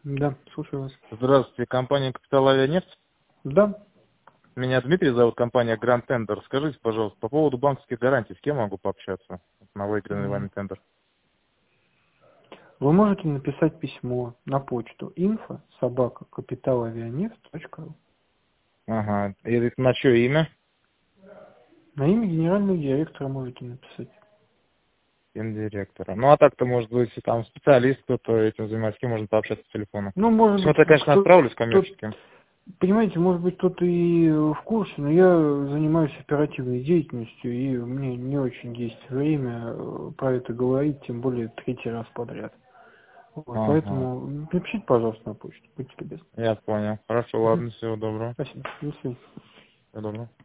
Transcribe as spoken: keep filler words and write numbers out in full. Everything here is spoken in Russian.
Да, слушаю вас. Здравствуйте, компания «Капитал Авианефть». Да. Меня Дмитрий зовут, компания Grand Tender. Скажите, пожалуйста, по поводу банковских гарантий, с кем могу пообщаться на выигранный вами тендер? Вы можете написать письмо на почту info собака капиталавианефть точка ру. Ага. И на чье имя? На имя генерального директора можете написать. Гендиректора. Ну, а так-то, может быть, если там специалист, кто-то этим занимается, с кем можно пообщаться по телефону. Ну, может быть, Смотря, конечно, кто, отправлю с кто, коммерческим. понимаете, может быть, кто-то и в курсе, но я занимаюсь оперативной деятельностью, и мне не очень есть время э, про это говорить, тем более третий раз подряд. Вот, Ага. поэтому напишите, пожалуйста, на почту. Будьте любезны. Я понял. Хорошо, Мгм. ладно, всего доброго. Спасибо. До свидания. Всего доброго.